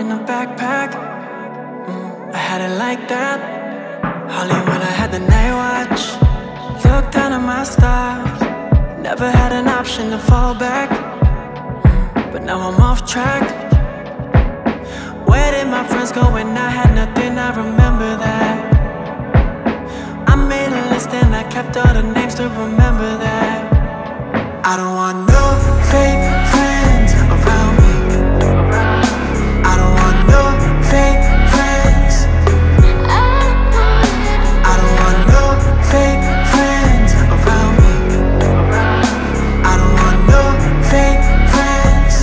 in a backpack. I had it like that. Hollywood, I had the night watch. Looked down at my stars. Never had an option to fall back. But now I'm off track. Where did my friends go when I had nothing? I remember that. I made a list and I kept all the names to remember that. I don't want no fake friends around me. I don't want no fake friends. I don't want no fake friends around me. I don't want no fake friends.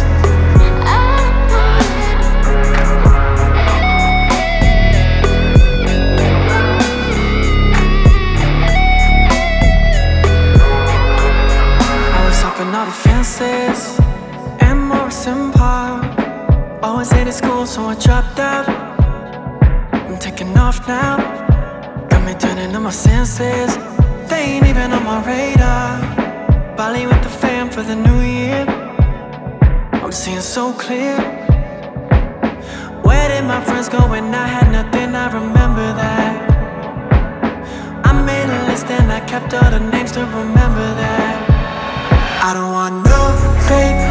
I was up in all the fences and Morrison Park. Always hated school, so I dropped out. I'm taking off now. Got me turning on my senses. They ain't even on my radar. Bali with the fam for the new year. I'm seeing so clear. Where did my friends go when I had nothing? I remember that. I made a list and I kept all the names to remember that. I don't want no fake